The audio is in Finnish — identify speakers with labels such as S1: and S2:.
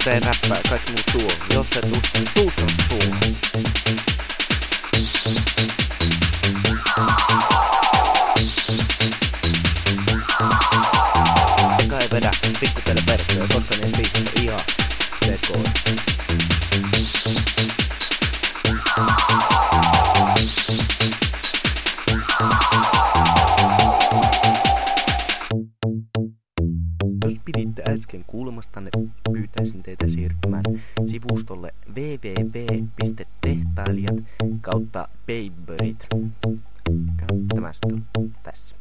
S1: ei räppää, kaikki muu tuo. Jos se tuusas tuo. Eka ei vedä pikkutelle verkkoja, koska niin biitti ihan sekoon. Jos piditte äsken kuulemastanne, pyytäisin teitä siirtymään sivustolle www.tehtailijat/Paperit. Tämä sitten on tässä.